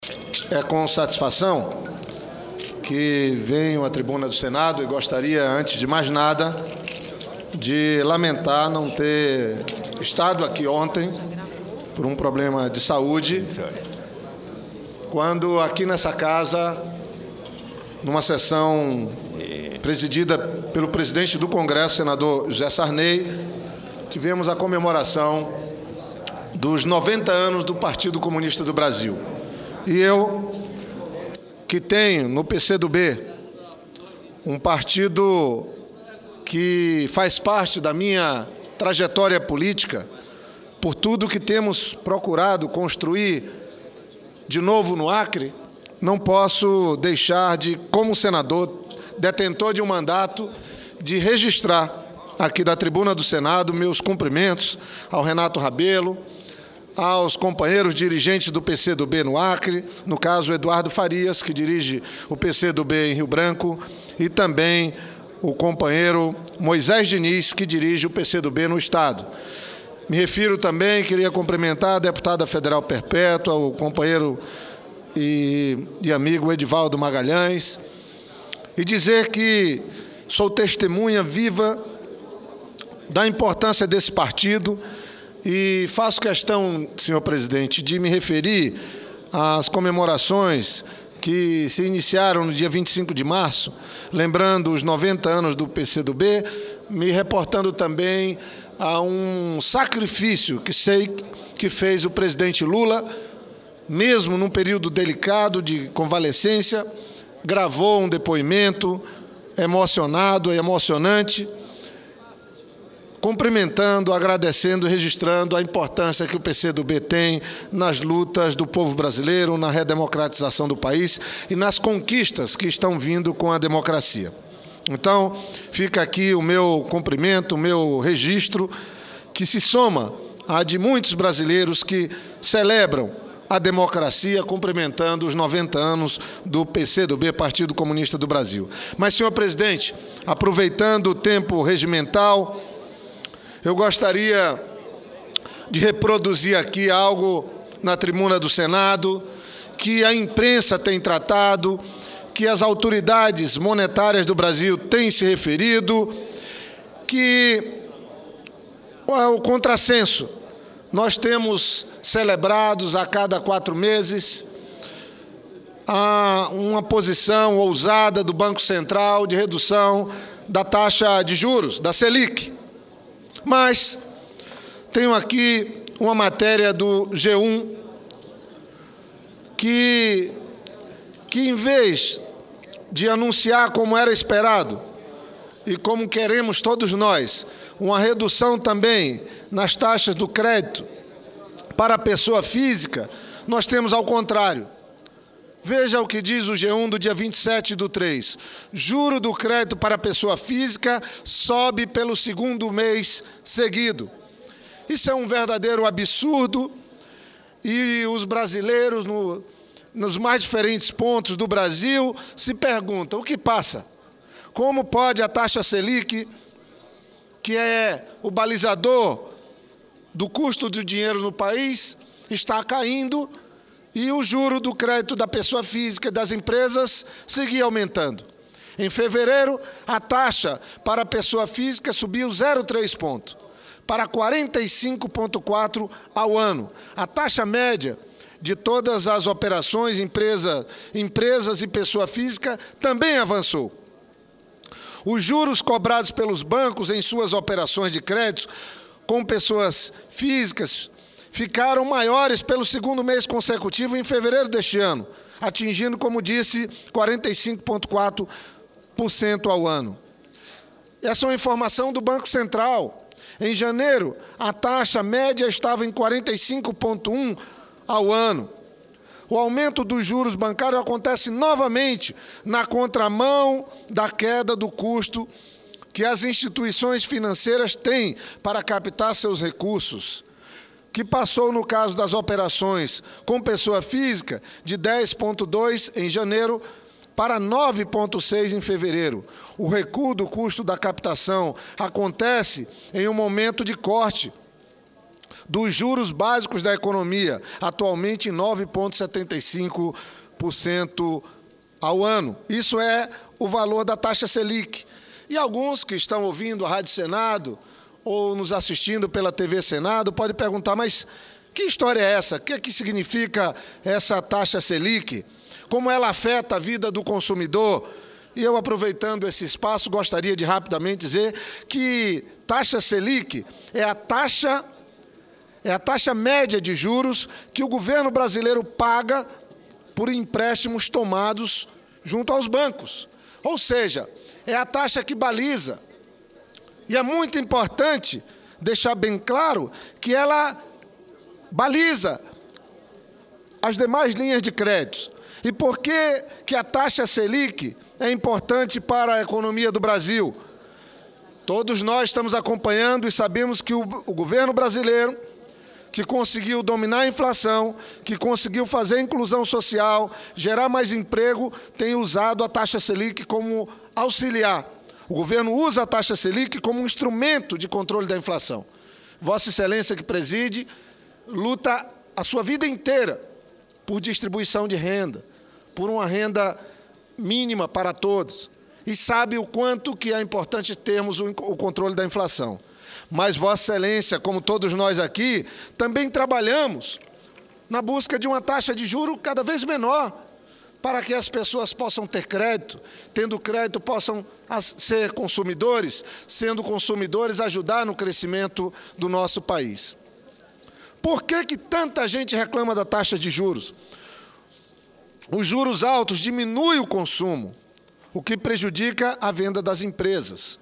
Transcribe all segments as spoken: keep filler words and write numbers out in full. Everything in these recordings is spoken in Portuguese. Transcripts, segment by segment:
É com satisfação que venho à tribuna do Senado e gostaria, antes de mais nada, de lamentar não ter estado aqui ontem por um problema de saúde, quando aqui nessa casa, numa sessão presidida pelo presidente do Congresso, senador José Sarney, tivemos a comemoração dos noventa anos do Partido Comunista do Brasil. E eu, que tenho no P C do B, um partido que faz parte da minha trajetória política, por tudo que temos procurado construir de novo no Acre, não posso deixar de, como senador, detentor de um mandato, de registrar aqui da tribuna do Senado meus cumprimentos ao Renato Rabelo, aos companheiros dirigentes do P C do B no Acre, no caso Eduardo Farias, que dirige o P C do B em Rio Branco, e também o companheiro Moisés Diniz, que dirige o P C do B no Estado. Me refiro também, queria cumprimentar a deputada federal perpétua, o companheiro e, e amigo Edivaldo Magalhães, e dizer que sou testemunha viva da importância desse partido. E faço questão, senhor presidente, de me referir às comemorações que se iniciaram no dia vinte e cinco de março, lembrando os noventa anos do P C do B, me reportando também a um sacrifício que sei que fez o presidente Lula, mesmo num período delicado de convalescência, gravou um depoimento emocionado e emocionante, cumprimentando, agradecendo e registrando a importância que o P C do B tem nas lutas do povo brasileiro, na redemocratização do país e nas conquistas que estão vindo com a democracia. Então, fica aqui o meu cumprimento, o meu registro, que se soma à de muitos brasileiros que celebram a democracia, cumprimentando os noventa anos do P C do B, Partido Comunista do Brasil. Mas, senhor presidente, aproveitando o tempo regimental, eu gostaria de reproduzir aqui algo na tribuna do Senado, que a imprensa tem tratado, que as autoridades monetárias do Brasil têm se referido, que é o contrassenso. Nós temos celebrados a cada quatro meses uma posição ousada do Banco Central de redução da taxa de juros, da Selic. Mas tenho aqui uma matéria do G um que, que, em vez de anunciar, como era esperado, e como queremos todos nós, uma redução também nas taxas do crédito para a pessoa física, nós temos ao contrário. Veja o que diz o G um do dia vinte e sete do três. Juro do crédito para a pessoa física sobe pelo segundo mês seguido. Isso é um verdadeiro absurdo e os brasileiros, no, nos mais diferentes pontos do Brasil, se perguntam o que passa. Como pode a taxa Selic, que é o balizador do custo do dinheiro no país, estar caindo e o juro do crédito da pessoa física e das empresas seguia aumentando. Em fevereiro, a taxa para a pessoa física subiu zero vírgula três ponto, para quarenta e cinco vírgula quatro ao ano. A taxa média de todas as operações, empresa, empresas e pessoa física, também avançou. Os juros cobrados pelos bancos em suas operações de crédito com pessoas físicas ficaram maiores pelo segundo mês consecutivo em fevereiro deste ano, atingindo, como disse, quarenta e cinco vírgula quatro por cento ao ano. Essa é uma informação do Banco Central. Em janeiro, a taxa média estava em quarenta e cinco vírgula um por cento ao ano. O aumento dos juros bancários acontece novamente na contramão da queda do custo que as instituições financeiras têm para captar seus recursos, que passou, no caso das operações com pessoa física, de dez vírgula dois por cento em janeiro para nove vírgula seis por cento em fevereiro. O recuo do custo da captação acontece em um momento de corte dos juros básicos da economia, atualmente em nove vírgula setenta e cinco por cento ao ano. Isso é o valor da taxa Selic. E alguns que estão ouvindo a Rádio Senado ou nos assistindo pela T V Senado podem perguntar, mas que história é essa? O que é que significa essa taxa Selic? Como ela afeta a vida do consumidor? E eu, aproveitando esse espaço, gostaria de rapidamente dizer que taxa Selic é a taxa, é a taxa média de juros que o governo brasileiro paga por empréstimos tomados junto aos bancos. Ou seja, é a taxa que baliza. E é muito importante deixar bem claro que ela baliza as demais linhas de crédito. E por que que a taxa Selic é importante para a economia do Brasil? Todos nós estamos acompanhando e sabemos que o, o governo brasileiro, que conseguiu dominar a inflação, que conseguiu fazer a inclusão social, gerar mais emprego, tem usado a taxa Selic como auxiliar. O governo usa a taxa Selic como um instrumento de controle da inflação. Vossa Excelência, que preside, luta a sua vida inteira por distribuição de renda, por uma renda mínima para todos, e sabe o quanto que é importante termos o controle da inflação. Mas Vossa Excelência, como todos nós aqui, também trabalhamos na busca de uma taxa de juros cada vez menor, para que as pessoas possam ter crédito, tendo crédito possam ser consumidores, sendo consumidores ajudar no crescimento do nosso país. Por que que tanta gente reclama da taxa de juros? Os juros altos diminuem o consumo, o que prejudica a venda das empresas.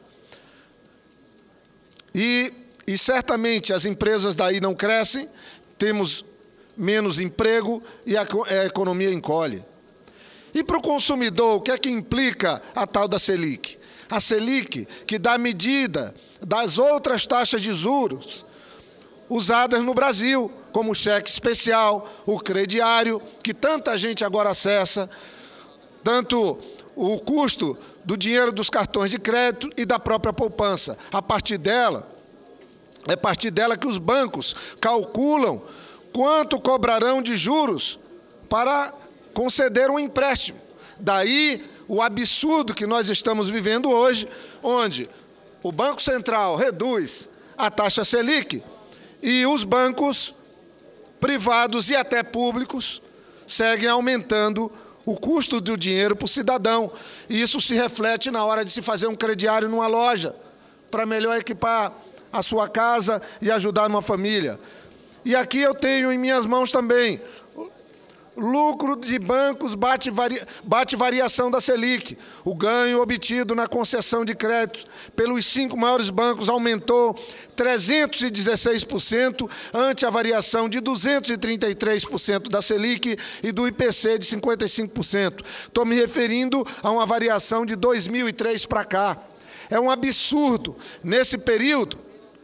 E, e certamente as empresas daí não crescem, temos menos emprego e a, a economia encolhe. E para o consumidor, o que é que implica a tal da Selic? A Selic, que dá medida das outras taxas de juros usadas no Brasil, como o cheque especial, o crediário, que tanta gente agora acessa, tanto o custo do dinheiro dos cartões de crédito e da própria poupança. A partir dela, é a partir dela que os bancos calculam quanto cobrarão de juros para conceder um empréstimo. Daí o absurdo que nós estamos vivendo hoje, onde o Banco Central reduz a taxa Selic e os bancos privados e até públicos seguem aumentando o custo do dinheiro para o cidadão. E isso se reflete na hora de se fazer um crediário numa loja, para melhor equipar a sua casa e ajudar uma família. E aqui eu tenho em minhas mãos também lucro de bancos bate, varia, bate variação da Selic. O ganho obtido na concessão de créditos pelos cinco maiores bancos aumentou trezentos e dezesseis por cento, ante a variação de duzentos e trinta e três por cento da Selic e do I P C de cinquenta e cinco por cento. Estou me referindo a uma variação de dois mil e três para cá. É um absurdo. Nesse período,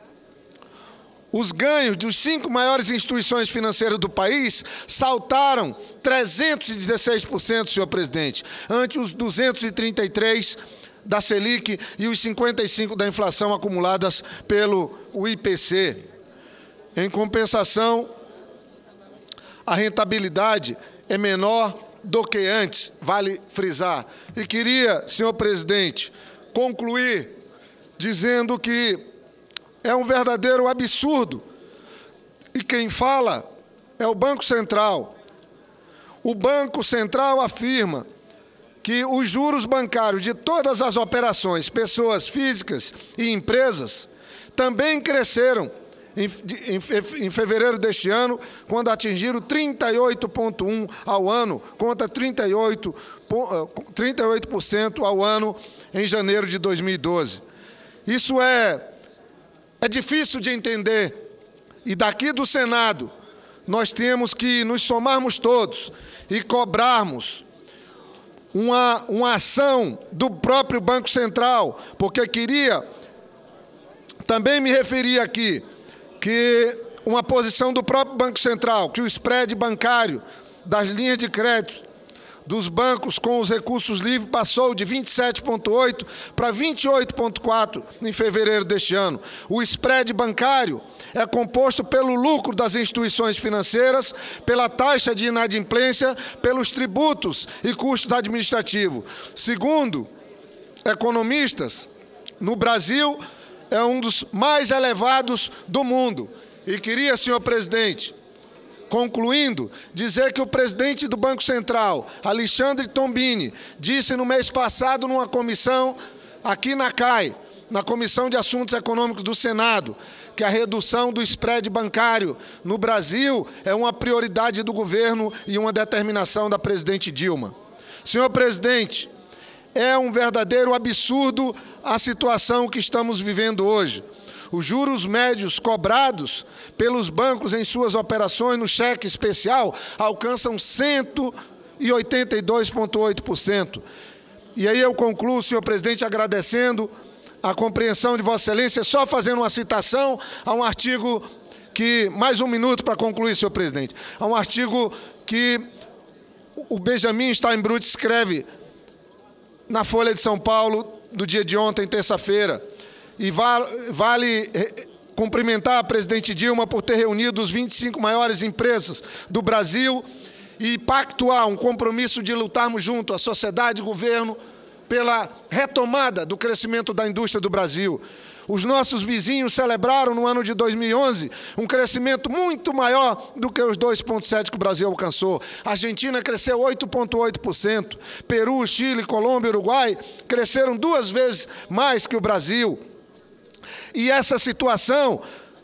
os ganhos dos cinco maiores instituições financeiras do país saltaram trezentos e dezesseis por cento, senhor presidente, ante os duzentos e trinta e três por cento da Selic e os cinquenta e cinco por cento da inflação acumuladas pelo I P C. Em compensação, a rentabilidade é menor do que antes, vale frisar. E queria, senhor presidente, concluir dizendo que é um verdadeiro absurdo. E quem fala é o Banco Central. O Banco Central afirma que os juros bancários de todas as operações, pessoas físicas e empresas, também cresceram em, em, em fevereiro deste ano, quando atingiram trinta e oito vírgula um por cento ao ano, contra trinta e oito por cento ao ano em janeiro de dois mil e doze. Isso é É difícil de entender, e daqui do Senado nós temos que nos somarmos todos e cobrarmos uma, uma ação do próprio Banco Central, porque queria também me referir aqui que uma posição do próprio Banco Central, que o spread bancário das linhas de crédito dos bancos com os recursos livres passou de vinte e sete vírgula oito para vinte e oito vírgula quatro em fevereiro deste ano. O spread bancário é composto pelo lucro das instituições financeiras, pela taxa de inadimplência, pelos tributos e custos administrativos. Segundo economistas, no Brasil é um dos mais elevados do mundo. E queria, senhor presidente, concluindo, dizer que o presidente do Banco Central, Alexandre Tombini, disse no mês passado numa comissão aqui na C A I, na Comissão de Assuntos Econômicos do Senado, que a redução do spread bancário no Brasil é uma prioridade do governo e uma determinação da presidente Dilma. Senhor presidente, é um verdadeiro absurdo a situação que estamos vivendo hoje. Os juros médios cobrados pelos bancos em suas operações no cheque especial alcançam cento e oitenta e dois vírgula oito por cento. E aí eu concluo, senhor presidente, agradecendo a compreensão de Vossa Excelência, só fazendo uma citação a um artigo que, mais um minuto para concluir, senhor presidente, a um artigo que o Benjamin Steinbrück escreve na Folha de São Paulo, do dia de ontem, terça-feira. E vale cumprimentar a presidente Dilma por ter reunido os vinte e cinco maiores empresas do Brasil e pactuar um compromisso de lutarmos junto, a sociedade e o governo, pela retomada do crescimento da indústria do Brasil. Os nossos vizinhos celebraram, no ano de dois mil e onze, um crescimento muito maior do que os dois vírgula sete por cento que o Brasil alcançou. A Argentina cresceu oito vírgula oito por cento. Peru, Chile, Colômbia e Uruguai cresceram duas vezes mais que o Brasil. E essa situação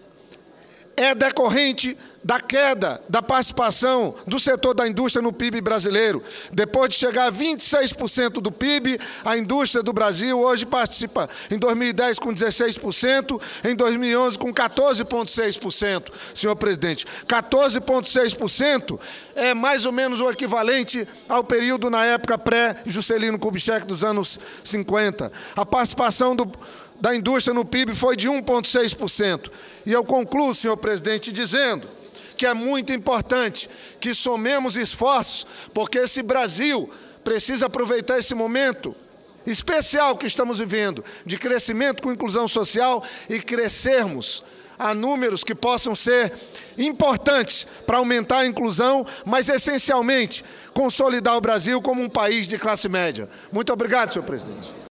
é decorrente da queda da participação do setor da indústria no P I B brasileiro. Depois de chegar a vinte e seis por cento do P I B, a indústria do Brasil hoje participa em dois mil e dez com dezesseis por cento, em dois mil e onze com quatorze vírgula seis por cento, senhor presidente. quatorze vírgula seis por cento é mais ou menos o equivalente ao período na época pré-Juscelino Kubitschek dos anos cinquenta. A participação do da indústria no P I B foi de um vírgula seis por cento. E eu concluo, senhor presidente, dizendo que é muito importante que somemos esforços, porque esse Brasil precisa aproveitar esse momento especial que estamos vivendo, de crescimento com inclusão social, e crescermos a números que possam ser importantes para aumentar a inclusão, mas essencialmente consolidar o Brasil como um país de classe média. Muito obrigado, senhor presidente.